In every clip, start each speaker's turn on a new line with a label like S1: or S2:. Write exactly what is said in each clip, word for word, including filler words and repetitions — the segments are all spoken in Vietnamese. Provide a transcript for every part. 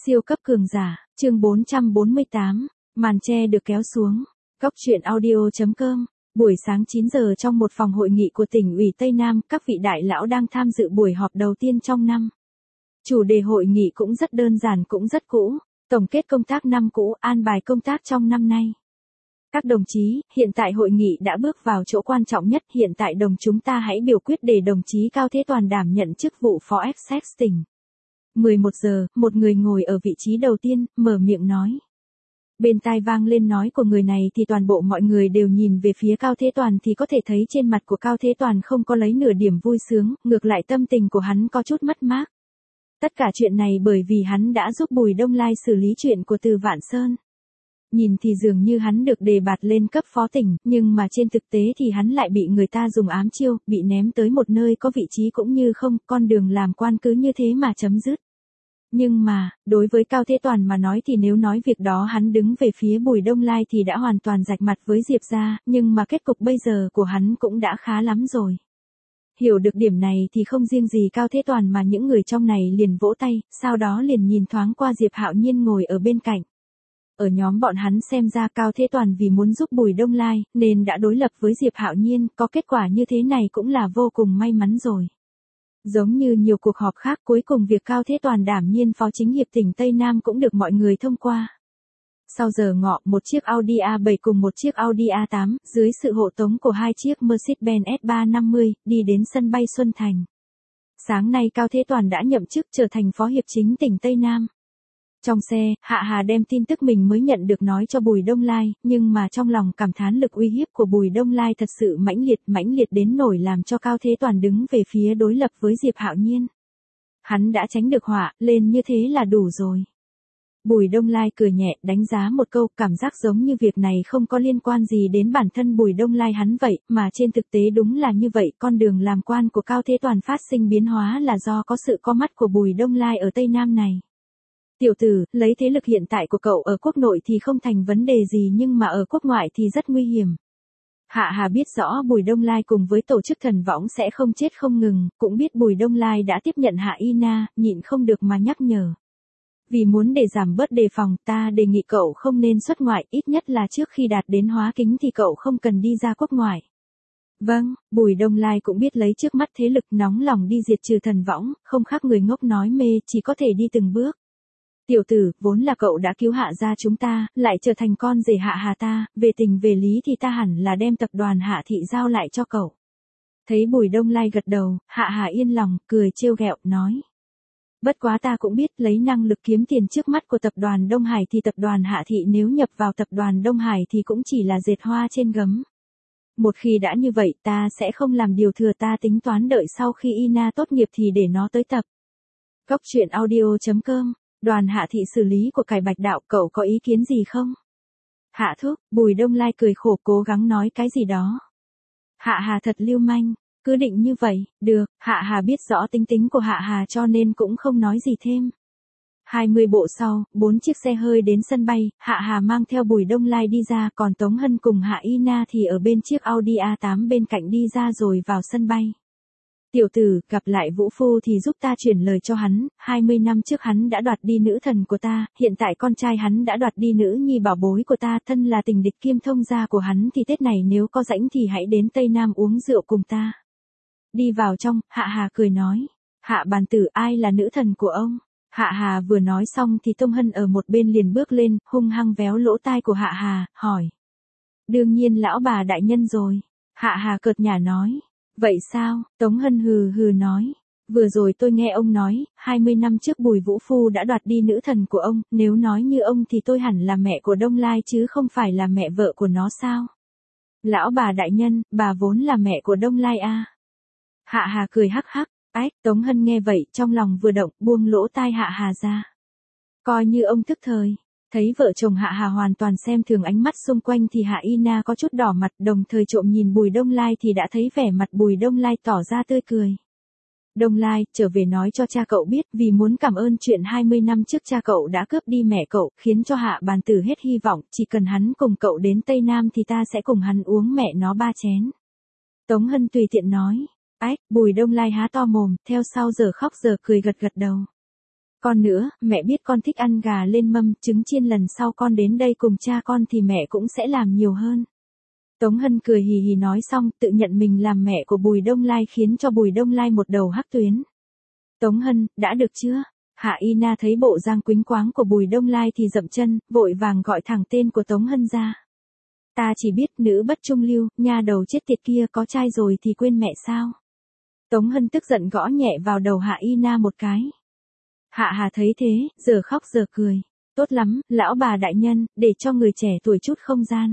S1: Siêu cấp cường giả, chương bốn trăm bốn mươi tám, màn che được kéo xuống. Góc truyện audio chấm com. Buổi sáng chín giờ trong một phòng hội nghị của tỉnh ủy Tây Nam, các vị đại lão đang tham dự buổi họp đầu tiên trong năm. Chủ đề hội nghị cũng rất đơn giản cũng rất cũ, tổng kết công tác năm cũ, an bài công tác trong năm nay. Các đồng chí, hiện tại hội nghị đã bước vào chỗ quan trọng nhất, hiện tại đồng chúng ta hãy biểu quyết để đồng chí Cao Thế Toàn đảm nhận chức vụ phó ép xê tỉnh. mười một giờ, một người ngồi ở vị trí đầu tiên, mở miệng nói. Bên tai vang lên nói của người này thì toàn bộ mọi người đều nhìn về phía Cao Thế Toàn thì có thể thấy trên mặt của Cao Thế Toàn không có lấy nửa điểm vui sướng, ngược lại tâm tình của hắn có chút mất mát. Tất cả chuyện này bởi vì hắn đã giúp Bùi Đông Lai xử lý chuyện của Từ Vạn Sơn. Nhìn thì dường như hắn được đề bạt lên cấp phó tỉnh, nhưng mà trên thực tế thì hắn lại bị người ta dùng ám chiêu, bị ném tới một nơi có vị trí cũng như không, con đường làm quan cứ như thế mà chấm dứt. Nhưng mà, đối với Cao Thế Toàn mà nói thì nếu nói việc đó hắn đứng về phía Bùi Đông Lai thì đã hoàn toàn rạch mặt với Diệp gia, nhưng mà kết cục bây giờ của hắn cũng đã khá lắm rồi. Hiểu được điểm này thì không riêng gì Cao Thế Toàn mà những người trong này liền vỗ tay, sau đó liền nhìn thoáng qua Diệp Hạo Nhiên ngồi ở bên cạnh. Ở nhóm bọn hắn xem ra Cao Thế Toàn vì muốn giúp Bùi Đông Lai, nên đã đối lập với Diệp Hạo Nhiên, có kết quả như thế này cũng là vô cùng may mắn rồi. Giống như nhiều cuộc họp khác, cuối cùng việc Cao Thế Toàn đảm nhiệm phó chính hiệp tỉnh Tây Nam cũng được mọi người thông qua. Sau giờ ngọ, một chiếc Audi a bảy cùng một chiếc Audi a tám, dưới sự hộ tống của hai chiếc Mercedes-Benz S ba trăm năm mươi, đi đến sân bay Xuân Thành. Sáng nay Cao Thế Toàn đã nhậm chức trở thành phó hiệp chính tỉnh Tây Nam. Trong xe, Hạ Hà đem tin tức mình mới nhận được nói cho Bùi Đông Lai, nhưng mà trong lòng cảm thán lực uy hiếp của Bùi Đông Lai thật sự mãnh liệt, mãnh liệt đến nổi làm cho Cao Thế Toàn đứng về phía đối lập với Diệp Hạo Nhiên. Hắn đã tránh được họa, lên như thế là đủ rồi. Bùi Đông Lai cười nhẹ, đánh giá một câu, cảm giác giống như việc này không có liên quan gì đến bản thân Bùi Đông Lai hắn vậy, mà trên thực tế đúng là như vậy, con đường làm quan của Cao Thế Toàn phát sinh biến hóa là do có sự có mắt của Bùi Đông Lai ở Tây Nam này. Tiểu tử, lấy thế lực hiện tại của cậu ở quốc nội thì không thành vấn đề gì nhưng mà ở quốc ngoại thì rất nguy hiểm. Hạ Hà biết rõ Bùi Đông Lai cùng với tổ chức thần võng sẽ không chết không ngừng, cũng biết Bùi Đông Lai đã tiếp nhận Hạ Y Na, nhịn không được mà nhắc nhở. Vì muốn để giảm bớt đề phòng, ta đề nghị cậu không nên xuất ngoại, ít nhất là trước khi đạt đến hóa kính thì cậu không cần đi ra quốc ngoại. Vâng, Bùi Đông Lai cũng biết lấy trước mắt thế lực nóng lòng đi diệt trừ thần võng, không khác người ngốc nói mê, chỉ có thể đi từng bước. Tiểu tử, vốn là cậu đã cứu Hạ gia chúng ta, lại trở thành con rể Hạ Hà ta, về tình về lý thì ta hẳn là đem tập đoàn Hạ thị giao lại cho cậu. Thấy Bùi Đông Lai gật đầu, Hạ Hà yên lòng, cười trêu ghẹo, nói. Bất quá ta cũng biết lấy năng lực kiếm tiền trước mắt của tập đoàn Đông Hải thì tập đoàn Hạ thị nếu nhập vào tập đoàn Đông Hải thì cũng chỉ là dệt hoa trên gấm. Một khi đã như vậy ta sẽ không làm điều thừa, ta tính toán đợi sau khi Ina tốt nghiệp thì để nó tới tập. Góc truyện audio chấm com. Đoàn Hạ thị xử lý của cải Bạch Đạo, cậu có ý kiến gì không? Hạ thúc, Bùi Đông Lai cười khổ cố gắng nói cái gì đó. Hạ Hà thật lưu manh, cứ định như vậy, được, Hạ Hà biết rõ tính tính của Hạ Hà cho nên cũng không nói gì thêm. hai mươi bộ sau, bốn chiếc xe hơi đến sân bay, Hạ Hà mang theo Bùi Đông Lai đi ra, còn Tống Hân cùng Hạ Y Na thì ở bên chiếc Audi a tám bên cạnh đi ra rồi vào sân bay. Tiểu tử, gặp lại Vũ Phu thì giúp ta chuyển lời cho hắn, hai mươi năm trước hắn đã đoạt đi nữ thần của ta, hiện tại con trai hắn đã đoạt đi nữ nhi bảo bối của ta, thân là tình địch kiêm thông gia của hắn thì Tết này nếu có rảnh thì hãy đến Tây Nam uống rượu cùng ta. Đi vào trong, Hạ Hà cười nói, Hạ bàn tử ai là nữ thần của ông? Hạ Hà vừa nói xong thì Tông Hân ở một bên liền bước lên, hung hăng véo lỗ tai của Hạ Hà, hỏi. Đương nhiên lão bà đại nhân rồi. Hạ Hà cợt nhả nói. Vậy sao? Tống Hân hừ hừ nói. Vừa rồi tôi nghe ông nói, hai mươi năm trước Bùi Vũ Phu đã đoạt đi nữ thần của ông, nếu nói như ông thì tôi hẳn là mẹ của Đông Lai chứ không phải là mẹ vợ của nó sao? Lão bà đại nhân, bà vốn là mẹ của Đông Lai à? Hạ Hà cười hắc hắc, ách, Tống Hân nghe vậy trong lòng vừa động buông lỗ tai Hạ Hà ra. Coi như ông tức thời. Thấy vợ chồng Hạ Hà hoàn toàn xem thường ánh mắt xung quanh thì Hạ Y Na có chút đỏ mặt, đồng thời trộm nhìn Bùi Đông Lai thì đã thấy vẻ mặt Bùi Đông Lai tỏ ra tươi cười. Đông Lai, trở về nói cho cha cậu biết vì muốn cảm ơn chuyện hai mươi năm trước cha cậu đã cướp đi mẹ cậu, khiến cho Hạ bàn tử hết hy vọng, chỉ cần hắn cùng cậu đến Tây Nam thì ta sẽ cùng hắn uống mẹ nó ba chén. Tống Hân tùy tiện nói. Ách, Bùi Đông Lai há to mồm, theo sau giờ khóc giờ cười gật gật đầu. Con nữa, mẹ biết con thích ăn gà lên mâm, trứng chiên, lần sau con đến đây cùng cha con thì mẹ cũng sẽ làm nhiều hơn. Tống Hân cười hì hì nói xong, tự nhận mình làm mẹ của Bùi Đông Lai khiến cho Bùi Đông Lai một đầu hắc tuyến. Tống Hân, đã được chưa? Hạ Y Na thấy bộ dáng quýnh quáng của Bùi Đông Lai thì dậm chân, vội vàng gọi thẳng tên của Tống Hân ra. Ta chỉ biết nữ bất trung lưu, nha đầu chết tiệt kia có trai rồi thì quên mẹ sao? Tống Hân tức giận gõ nhẹ vào đầu Hạ Y Na một cái. Hạ Hà thấy thế, giờ khóc giờ cười. Tốt lắm, lão bà đại nhân, để cho người trẻ tuổi chút không gian.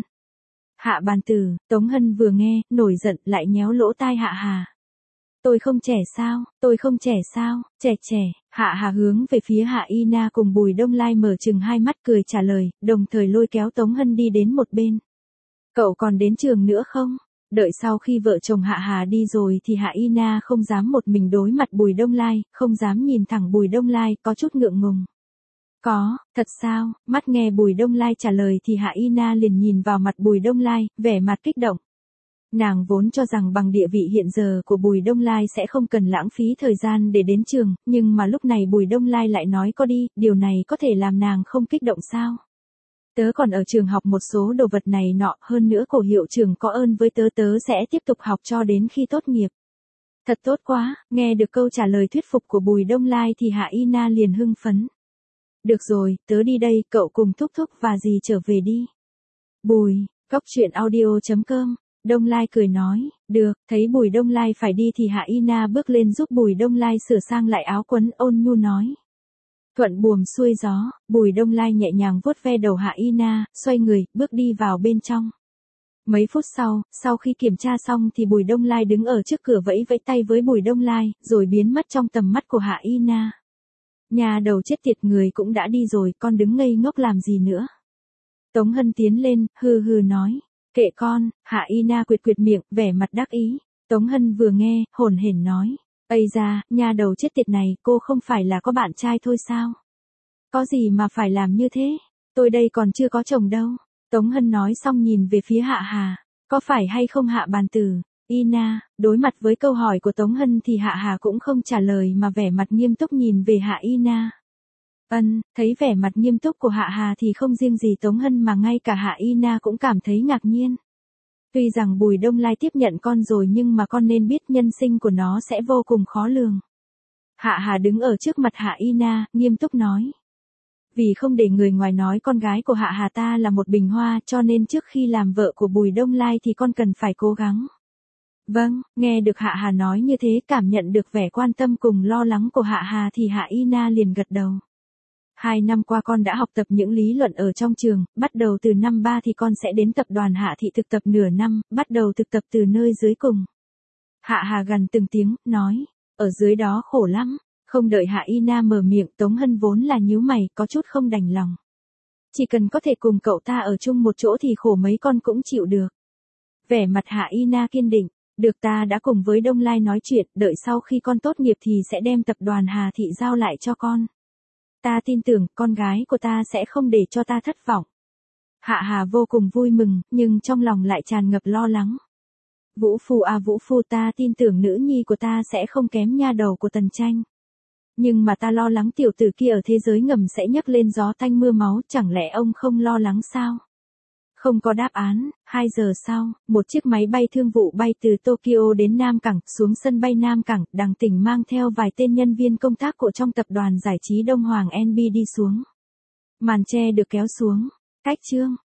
S1: Hạ bàn tử, Tống Hân vừa nghe, nổi giận lại nhéo lỗ tai Hạ Hà. Tôi không trẻ sao, tôi không trẻ sao, trẻ trẻ. Hạ Hà hướng về phía Hạ Y Na cùng Bùi Đông Lai mở chừng hai mắt cười trả lời, đồng thời lôi kéo Tống Hân đi đến một bên. Cậu còn đến trường nữa không? Đợi sau khi vợ chồng Hạ Hà đi rồi thì Hạ Y Na không dám một mình đối mặt Bùi Đông Lai, không dám nhìn thẳng Bùi Đông Lai, có chút ngượng ngùng. Có, thật sao? Mắt nghe Bùi Đông Lai trả lời thì Hạ Y Na liền nhìn vào mặt Bùi Đông Lai, vẻ mặt kích động. Nàng vốn cho rằng bằng địa vị hiện giờ của Bùi Đông Lai sẽ không cần lãng phí thời gian để đến trường, nhưng mà lúc này Bùi Đông Lai lại nói có đi, điều này có thể làm nàng không kích động sao? Tớ còn ở trường học một số đồ vật này nọ, hơn nữa cổ hiệu trưởng có ơn với tớ, tớ sẽ tiếp tục học cho đến khi tốt nghiệp. Thật tốt quá, nghe được câu trả lời thuyết phục của Bùi Đông Lai thì Hạ Y Na liền hưng phấn. Được rồi, tớ đi đây, cậu cùng thúc thúc và dì trở về đi. Bùi, cóc truyện audio chấm com, Đông Lai cười nói, được, thấy Bùi Đông Lai phải đi thì Hạ Y Na bước lên giúp Bùi Đông Lai sửa sang lại áo quần, ôn nhu nói. Thuận buồm xuôi gió, Bùi Đông Lai nhẹ nhàng vuốt ve đầu Hạ Y Na, xoay người, bước đi vào bên trong. Mấy phút sau, sau khi kiểm tra xong thì Bùi Đông Lai đứng ở trước cửa vẫy vẫy tay với Bùi Đông Lai, rồi biến mất trong tầm mắt của Hạ Y Na. Nhà đầu chết tiệt, người cũng đã đi rồi, con đứng ngây ngốc làm gì nữa? Tống Hân tiến lên, hừ hừ nói, kệ con. Hạ Y Na quyệt quyệt miệng, vẻ mặt đắc ý. Tống Hân vừa nghe, hồn hển nói, ây da, nhà đầu chết tiệt này, cô không phải là có bạn trai thôi sao? Có gì mà phải làm như thế? Tôi đây còn chưa có chồng đâu. Tống Hân nói xong nhìn về phía Hạ Hà, có phải hay không Hạ bàn tử? Y Na, đối mặt với câu hỏi của Tống Hân thì Hạ Hà cũng không trả lời mà vẻ mặt nghiêm túc nhìn về Hạ Y Na. Ân, thấy vẻ mặt nghiêm túc của Hạ Hà thì không riêng gì Tống Hân mà ngay cả Hạ Y Na cũng cảm thấy ngạc nhiên. Tuy rằng Bùi Đông Lai tiếp nhận con rồi nhưng mà con nên biết nhân sinh của nó sẽ vô cùng khó lường. Hạ Hà đứng ở trước mặt Hạ Y Na, nghiêm túc nói. Vì không để người ngoài nói con gái của Hạ Hà ta là một bình hoa cho nên trước khi làm vợ của Bùi Đông Lai thì con cần phải cố gắng. Vâng, nghe được Hạ Hà nói như thế, cảm nhận được vẻ quan tâm cùng lo lắng của Hạ Hà thì Hạ Y Na liền gật đầu. Hai năm qua con đã học tập những lý luận ở trong trường, bắt đầu từ năm ba thì con sẽ đến tập đoàn Hạ Thị thực tập nửa năm, bắt đầu thực tập từ nơi dưới cùng. Hạ Hà gằn từng tiếng, nói, ở dưới đó khổ lắm. Không đợi Hạ Y Na mở miệng, Tống Hân vốn là nhíu mày, có chút không đành lòng. Chỉ cần có thể cùng cậu ta ở chung một chỗ thì khổ mấy con cũng chịu được. Vẻ mặt Hạ Y Na kiên định, được, ta đã cùng với Đông Lai nói chuyện, đợi sau khi con tốt nghiệp thì sẽ đem tập đoàn Hà Thị giao lại cho con. Ta tin tưởng, con gái của ta sẽ không để cho ta thất vọng. Hạ Hà vô cùng vui mừng, nhưng trong lòng lại tràn ngập lo lắng. Vũ Phu à Vũ Phu, ta tin tưởng nữ nhi của ta sẽ không kém nha đầu của Tần Tranh. Nhưng mà ta lo lắng tiểu tử kia ở thế giới ngầm sẽ nhấc lên gió tanh mưa máu, chẳng lẽ ông không lo lắng sao? Không có đáp án. Hai giờ sau, một chiếc máy bay thương vụ bay từ Tokyo đến Nam Cảng, xuống sân bay Nam Cảng, Đằng Tỉnh mang theo vài tên nhân viên công tác của trong tập đoàn giải trí Đông Hoàng en bê đi xuống. Màn che được kéo xuống. Cách chương.